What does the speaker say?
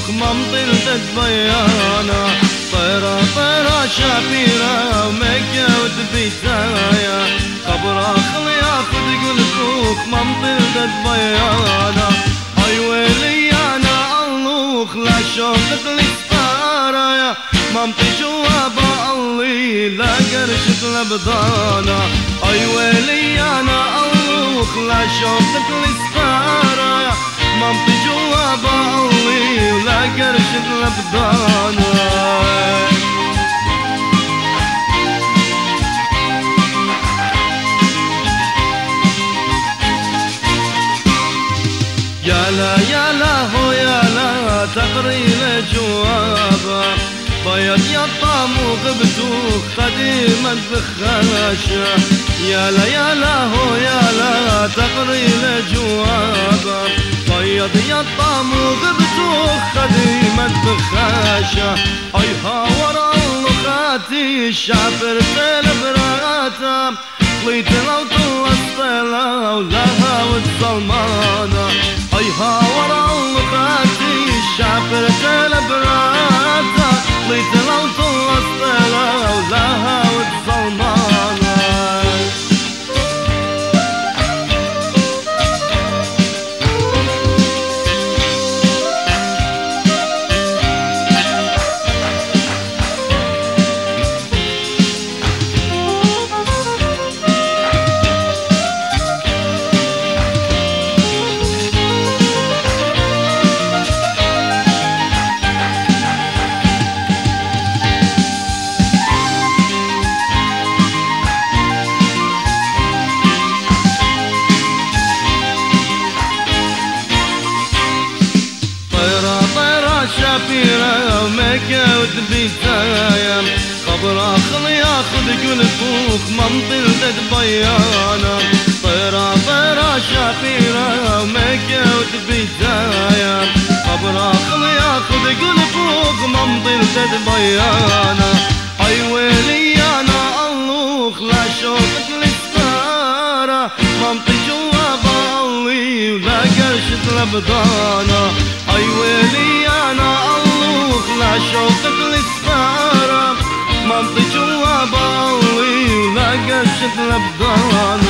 فوق ممطل تتبيانا طيرة طيرة شافيرة ومكة وتبيتايا قبر اخل ياخد قلبوك ممطل تتبيانا اي ويلي انا الوخ لا شوقك لسفارة ممطي جوابا اللي لا قرشت لبضانا اي ويلي انا الوخ لا شوقك لسفارة ممطي جوابا اللي ولا قرشت لبضانا يا لا هو يا لا تقري له جوابه بيض يطام وغبتوك قديما بخاشه يا لا هو يا لا تقري له جوابه بيض يطام وغبتوك قديما بخاشه اي ورا اللقاتي الشافر البراته طليت لو طلعت لو لها والظلمانه اي ورا اللقاتي الشافر البراته طليت لو طلعت لو لها والظلمانه شافيرة ومكة وتبيتايا قبر اخل ياخد قلبوك ممطل تتبيانا طيرة شافيرة ومكة وتبيتايا قبر اخل ياخد قلبوك ممطل تتبيانا اي ويلي انا الوخ لا شوقك لسفارة ممطي جوابا اللي ولا قرشت لبضانا اي ويلي انا الوخ لا شوقك لسفارة ممطي جوابا اللي ولا قرشت لبضانا